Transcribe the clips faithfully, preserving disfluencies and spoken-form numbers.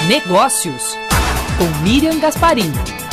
Negócios, com Miriam Gasparim.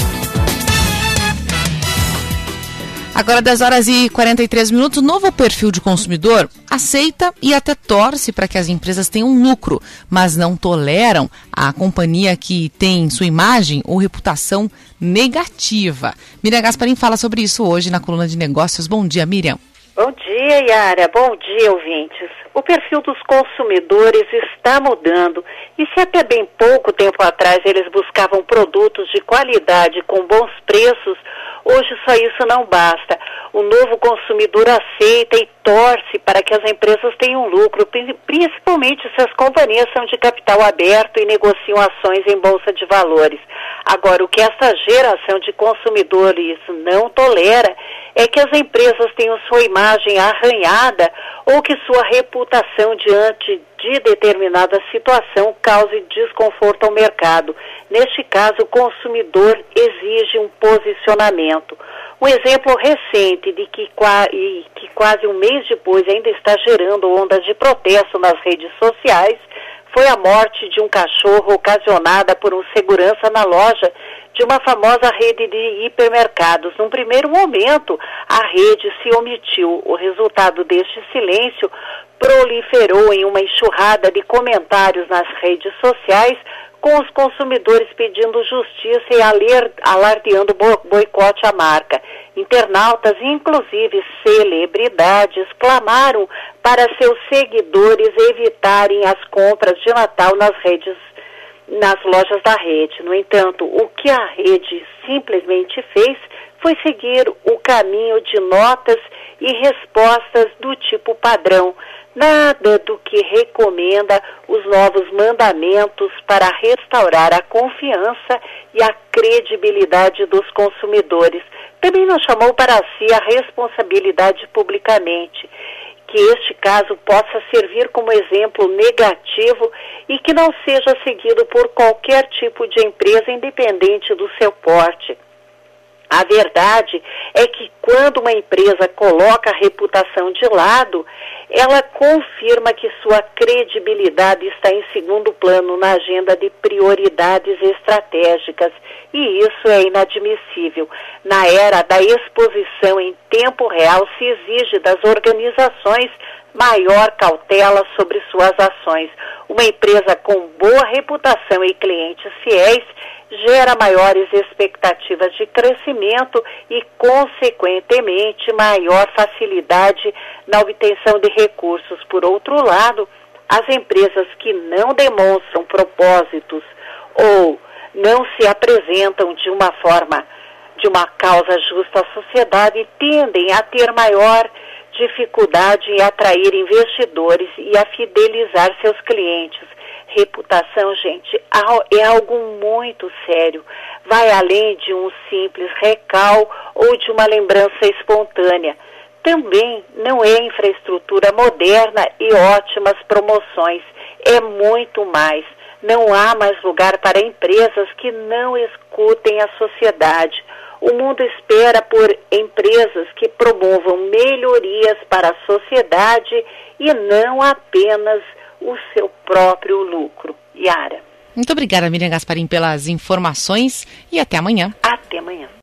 Agora dez horas e quarenta e três minutos, novo perfil de consumidor aceita e até torce para que as empresas tenham lucro, mas não toleram a companhia que tem sua imagem ou reputação negativa. Miriam Gasparim fala sobre isso hoje na coluna de negócios. Bom dia, Miriam. Bom dia, Yara. Bom dia, ouvintes. O perfil dos consumidores está mudando e se até bem pouco tempo atrás eles buscavam produtos de qualidade com bons preços, hoje só isso não basta. O novo consumidor aceita e torce para que as empresas tenham lucro, principalmente se as companhias são de capital aberto e negociam ações em bolsa de valores. Agora, o que essa geração de consumidores não tolera é que as empresas tenham sua imagem arranhada ou que sua reputação diante de determinada situação cause desconforto ao mercado. Neste caso, o consumidor exige um posicionamento. Um exemplo recente de que, que quase um mês depois ainda está gerando ondas de protesto nas redes sociais foi a morte de um cachorro ocasionada por um segurança na loja de uma famosa rede de hipermercados. Num primeiro momento, a rede se omitiu. O resultado deste silêncio proliferou em uma enxurrada de comentários nas redes sociais, com os consumidores pedindo justiça e alardeando boicote à marca. Internautas, inclusive celebridades, clamaram para seus seguidores evitarem as compras de Natal nas redes, nas lojas da rede. No entanto, o que a rede simplesmente fez foi seguir o caminho de notas e respostas do tipo padrão. Nada do que recomenda os novos mandamentos para restaurar a confiança e a credibilidade dos consumidores. Também não chamou para si a responsabilidade publicamente, que este caso possa servir como exemplo negativo e que não seja seguido por qualquer tipo de empresa, independente do seu porte. A verdade é que quando uma empresa coloca a reputação de lado, ela confirma que sua credibilidade está em segundo plano na agenda de prioridades estratégicas, e isso é inadmissível. Na era da exposição em tempo real, se exige das organizações maior cautela sobre suas ações. Uma empresa com boa reputação e clientes fiéis gera maiores expectativas de crescimento e, consequentemente, maior facilidade na obtenção de recursos. Por outro lado, as empresas que não demonstram propósitos ou não se apresentam de uma forma, de uma causa justa à sociedade, tendem a ter maior dificuldade em atrair investidores e a fidelizar seus clientes. Reputação, gente, é algo muito sério. Vai além de um simples recal ou de uma lembrança espontânea. Também não é infraestrutura moderna e ótimas promoções. É muito mais. Não há mais lugar para empresas que não escutem a sociedade. O mundo espera por empresas que promovam melhorias para a sociedade e não apenas o seu próprio lucro. Yara. Muito obrigada, Miriam Gasparim, pelas informações e até amanhã. Até amanhã.